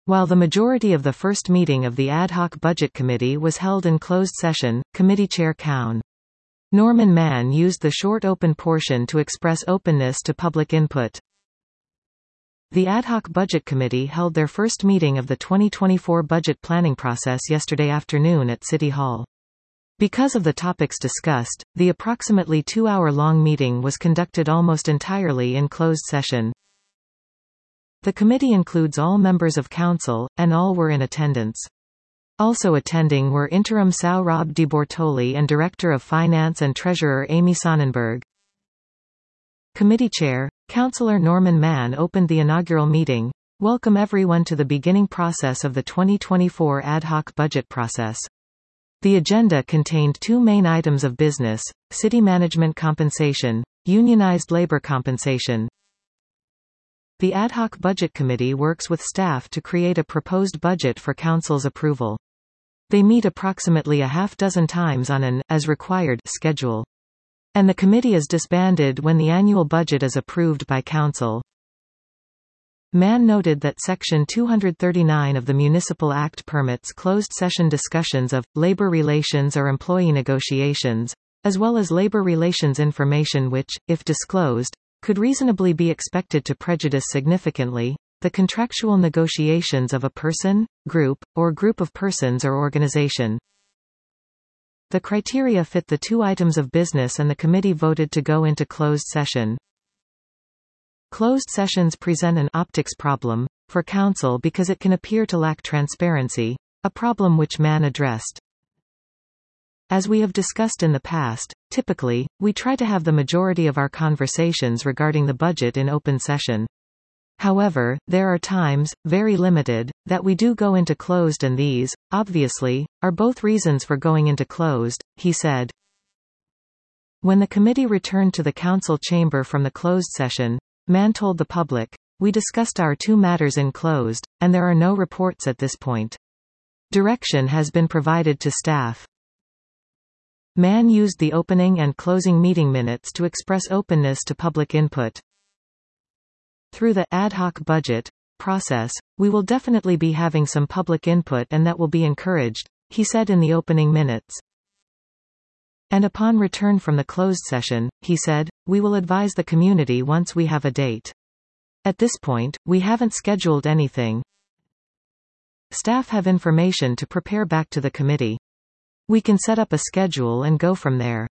While the majority of the first meeting of the Ad Hoc Budget Committee was held in closed session, Committee Chair Coun. Norman Mann used the short open portion to express openness to public input. The Ad Hoc Budget Committee held their first meeting of the 2024 budget planning process yesterday afternoon at City Hall. Because of the topics discussed, the approximately 2-hour-long meeting was conducted almost entirely in closed session. The committee includes all members of council, and all were in attendance. Also attending were Interim Sohrab Di Bortoli and Director of Finance and Treasurer Amy Sonnenberg. Committee Chair, Councillor Norman Mann opened the inaugural meeting. Welcome everyone to the beginning process of the 2024 ad hoc budget process. The agenda contained two main items of business: city management compensation, unionized labor compensation. The Ad Hoc Budget Committee works with staff to create a proposed budget for Council's approval. They meet approximately a half-dozen times on an, as required, schedule. And the committee is disbanded when the annual budget is approved by Council. Mann noted that Section 239 of the Municipal Act permits closed session discussions of labor relations or employee negotiations, as well as labor relations information which, if disclosed, could reasonably be expected to prejudice significantly the contractual negotiations of a person, group, or group of persons or organization. The criteria fit the two items of business and the committee voted to go into closed session. Closed sessions present an optics problem for Council because it can appear to lack transparency, a problem which Mann addressed. As we have discussed in the past, typically, we try to have the majority of our conversations regarding the budget in open session. However, there are times, very limited, that we do go into closed, and these, obviously, are both reasons for going into closed, he said. When the committee returned to the council chamber from the closed session, Mann told the public, "We discussed our two matters in closed, and there are no reports at this point. Direction has been provided to staff." Mann used the opening and closing meeting minutes to express openness to public input. Through the ad hoc budget process, we will definitely be having some public input and that will be encouraged, he said in the opening minutes. And upon return from the closed session, he said, "We will advise the community once we have a date. At this point, we haven't scheduled anything. Staff have information to prepare back to the committee. We can set up a schedule and go from there."